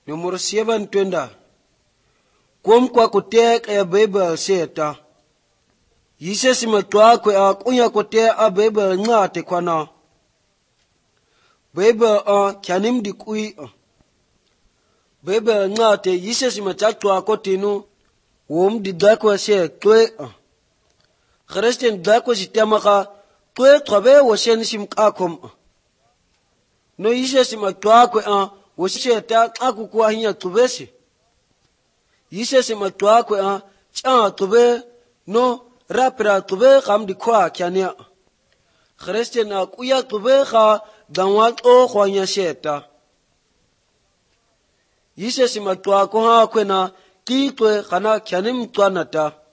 Numero 7 twenda. Kom kwa kutek ya Bible seta. Yise simatwa kwe a kunya kote a Bible ngate kwa na. Bible a kyanim di kui a. Bible ngate yise simatwa kotinu. Wom di dakwa se kwe a. Christian dakwa sitema ka kwe trabe washen simkakom a. No yise simatwa kwe a washe ta akukua hinya tubesi. Yise simatwa kwe a cha tube no rapra tube kam di kwa kyania. Christian a kuya tube ka danwat o kwanya sheta. Yise simatwa ko ha kwe na kitwe kana kyanim twanata.